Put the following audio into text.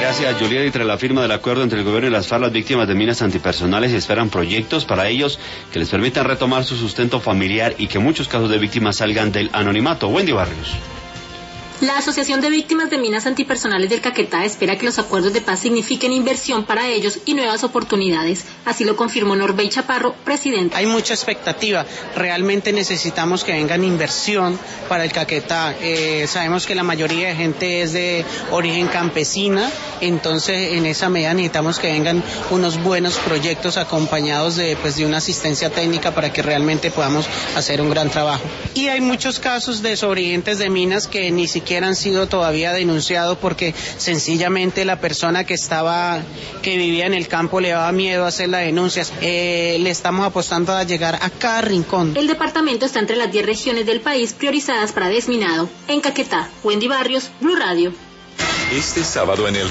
Gracias, Juliet. Y tras la firma del acuerdo entre el gobierno y las FARC, las víctimas de minas antipersonales esperan proyectos para ellos que les permitan retomar su sustento familiar y que muchos casos de víctimas salgan del anonimato. Wendy Barrios. La Asociación de Víctimas de Minas Antipersonales del Caquetá espera que los acuerdos de paz signifiquen inversión para ellos y nuevas oportunidades. Así lo confirmó Norbey Chaparro, presidente. Hay mucha expectativa. Realmente necesitamos que vengan inversión para el Caquetá. Sabemos que la mayoría de gente es de origen campesina, entonces en esa medida necesitamos que vengan unos buenos proyectos acompañados de una asistencia técnica para que realmente podamos hacer un gran trabajo. Y hay muchos casos de sobrevivientes de minas que ni siquiera han sido todavía denunciados porque sencillamente la persona que vivía en el campo le daba miedo hacer las denuncias. Le estamos apostando a llegar a cada rincón. El departamento está entre las 10 regiones del país priorizadas para desminado. En Caquetá, Wendy Barrios, Blue Radio. Este sábado en el